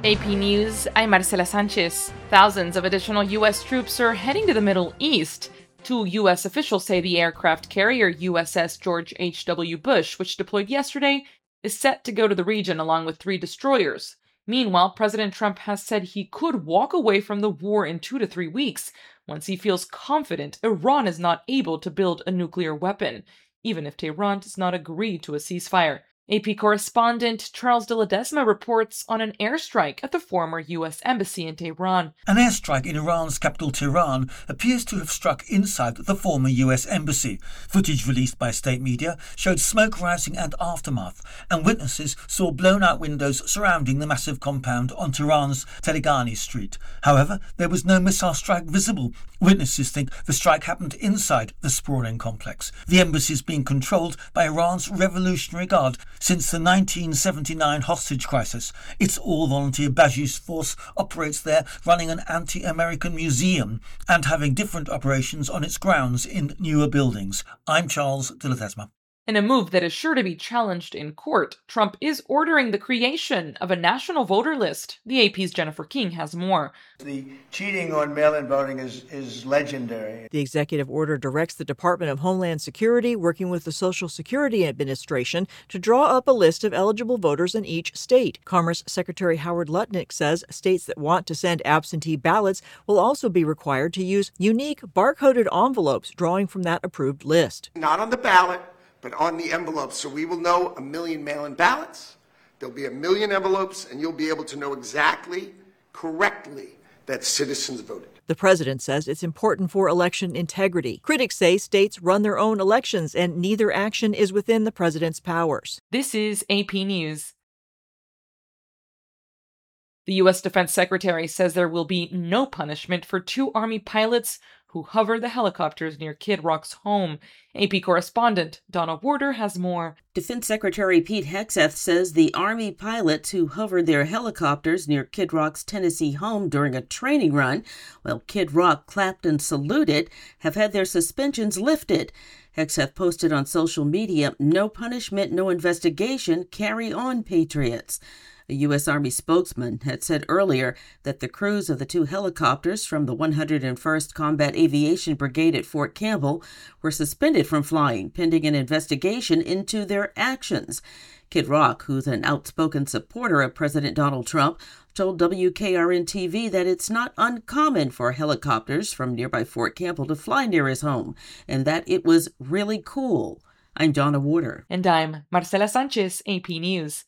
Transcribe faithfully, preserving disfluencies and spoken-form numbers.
A P News, I'm Marcela Sanchez. Thousands of additional U S troops are heading to the Middle East. Two U S officials say the aircraft carrier U S S George H W. Bush, which deployed yesterday, is set to go to the region along with three destroyers. Meanwhile, President Trump has said he could walk away from the war in two to three weeks once he feels confident Iran is not able to build a nuclear weapon, even if Tehran does not agree to a ceasefire. A P correspondent Charles de Ledesma reports on an airstrike at the former U S embassy in Tehran. An airstrike in Iran's capital Tehran appears to have struck inside the former U S embassy. Footage released by state media showed smoke rising and aftermath, and witnesses saw blown-out windows surrounding the massive compound on Tehran's Telegani Street. However, there was no missile strike visible. Witnesses think the strike happened inside the sprawling complex. The embassy is being controlled by Iran's Revolutionary Guard since the nineteen seventy-nine hostage crisis. Its all-volunteer Basij force operates there, running an anti-American museum and having different operations on its grounds in newer buildings. I'm Charles de Ledesma. In a move that is sure to be challenged in court, Trump is ordering the creation of a national voter list. The A P's Jennifer King has more. The cheating on mail-in voting is, is legendary. The executive order directs the Department of Homeland Security, working with the Social Security Administration, to draw up a list of eligible voters in each state. Commerce Secretary Howard Lutnick says states that want to send absentee ballots will also be required to use unique barcoded envelopes drawing from that approved list. Not on the ballot, but on the envelopes, so we will know a million mail-in ballots. There'll be a million envelopes, and you'll be able to know exactly, correctly, that citizens voted. The president says it's important for election integrity. Critics say states run their own elections, and neither action is within the president's powers. This is A P News. The U S Defense Secretary says there will be no punishment for two Army pilots who hovered the helicopters near Kid Rock's home. A P correspondent Donna Warder has more. Defense Secretary Pete Hegseth says the Army pilots who hovered their helicopters near Kid Rock's Tennessee home during a training run, while Kid Rock clapped and saluted, have had their suspensions lifted. Hegseth posted on social media, "No punishment, no investigation, carry on, Patriots." A U S Army spokesman had said earlier that the crews of the two helicopters from the one hundred first Combat Aviation Brigade at Fort Campbell were suspended from flying pending an investigation into their actions. Kid Rock, who's an outspoken supporter of President Donald Trump, told W K R N T V that it's not uncommon for helicopters from nearby Fort Campbell to fly near his home, and that it was really cool. I'm Donna Warder. And I'm Marcela Sanchez, A P News.